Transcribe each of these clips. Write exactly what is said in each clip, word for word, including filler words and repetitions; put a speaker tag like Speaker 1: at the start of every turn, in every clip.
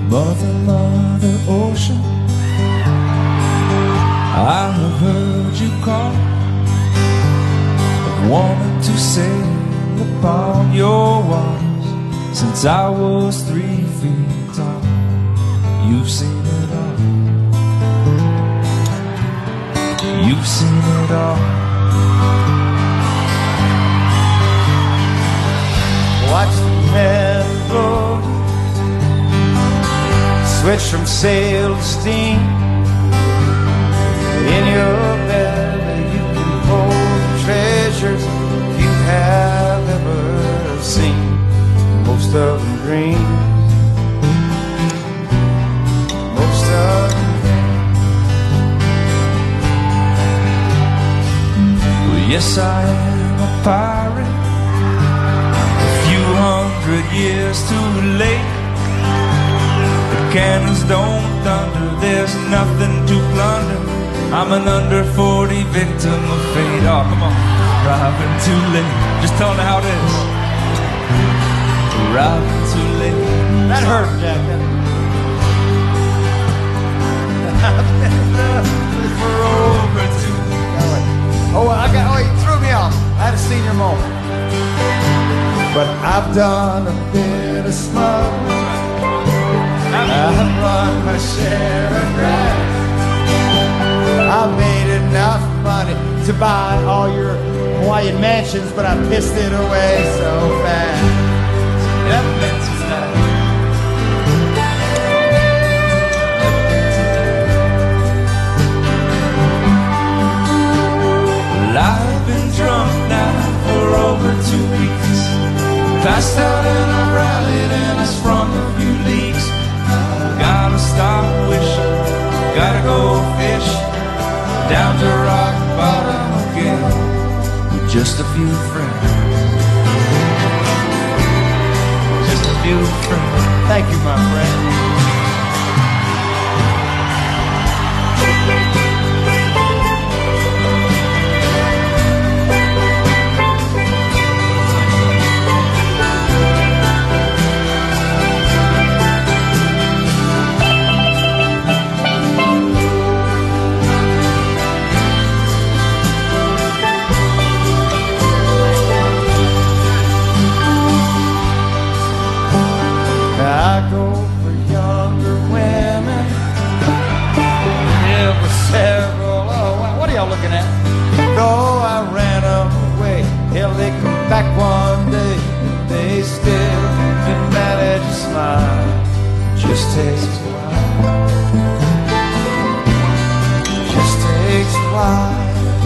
Speaker 1: Mother, Mother Ocean, I have heard you call, I've wanted to sail upon your waters since I was three feet tall. You've seen it all, you've seen it all. Watch the men roll, switch from sail to steam. In your belly you can hold treasures you have ever seen. Most of them dream, most of them dream. Well, yes, I am a pirate, a few hundred years too late. The cannons don't thunder, there's nothing to plunder. I'm an under forty victim of fate. Oh, come on. Arriving too late. Just tell me how it is. Arriving too late.
Speaker 2: That hurt, Jack.
Speaker 1: I've been left for over two.
Speaker 2: Oh, I got. Oh, you threw me off. I had a senior moment. But I've done a bit of smuggling. I've run my share of grass. I made enough money to buy all your Hawaiian mansions, but I pissed it away so fast.
Speaker 1: Never meant to die. Well, I've been drunk now for over two weeks. Passed out and I rallied and I sprung a few leaks. Gotta stop wishing, gotta go fish. Down to rock bottom again with just a few friends. Just a few friends.
Speaker 2: Thank you, my friend. I go for younger women. There were several. Oh, what are y'all looking at? Though I ran them away, hell, they come back one day. They still can manage a smile. Just takes a while. Just takes a while.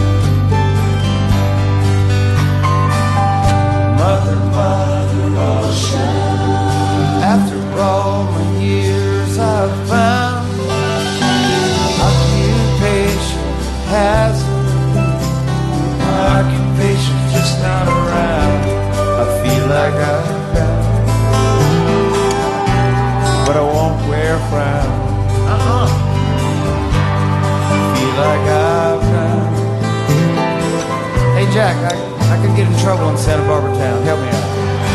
Speaker 2: Mother, Mother Ocean. After all my years I've found occupation has occupation just not around. I feel like I've got, but I won't wear a frown. Uh-uh. I feel like I've got. Hey Jack, I, I could get in trouble in Santa Barbara town. Help me out.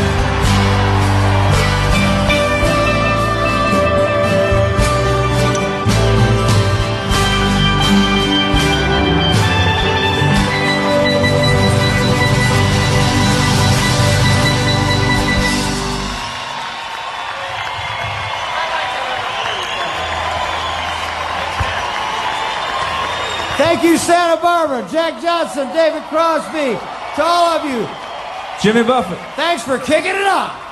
Speaker 2: Thank you, Santa Barbara, Jack Johnson, David Crosby, to all of you.
Speaker 1: Jimmy Buffett.
Speaker 2: Thanks for kicking it off.